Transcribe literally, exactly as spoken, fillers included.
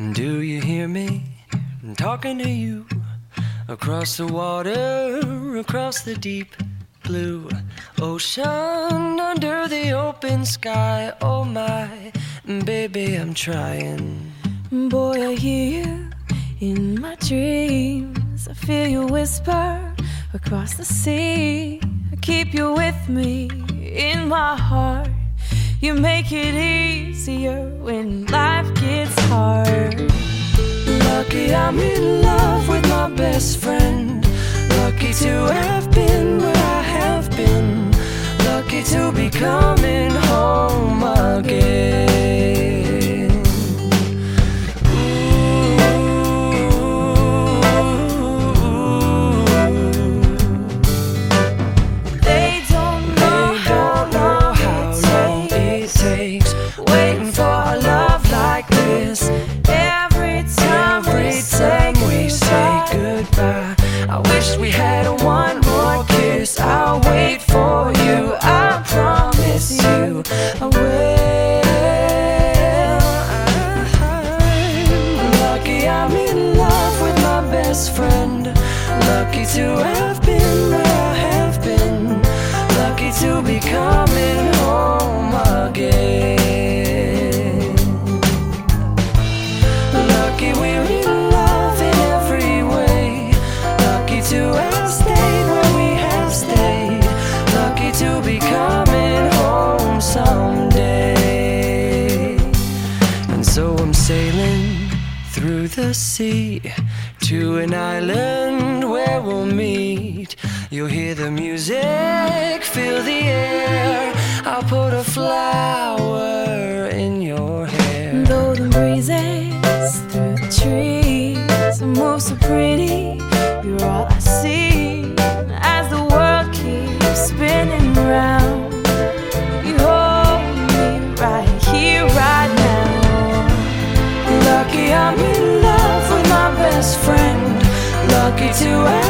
Do you hear me? I'm talking to you. Across the water, across the deep blue ocean, under the open sky. Oh my, baby, I'm trying. Boy, I hear you in my dreams. I feel you whisper across the sea. I keep you with me in my heart. You make it easier when life gets hard. Lucky I'm in love with my best friend. Lucky to have been where I have been. Lucky to be coming home again. Waiting for a love like this. Every time, Every we, time say we say goodbye, I wish we had one more kiss. I'll wait for you, I promise you I will. I'm lucky I'm in love with my best friend. Lucky to have been where I have been. Lucky to be coming home again. Lucky we're in love in every way. Lucky to have stayed where we have stayed. Lucky to be coming home someday. And so I'm sailing through the sea to an island where we'll meet. You'll hear the music, feel the air. I'll put a flower in your hair. Though the breezes through the trees move so pretty, you're all I see as the world keeps spinning round. You hold me right here, right now. Lucky I'm in love with my best friend. Lucky to have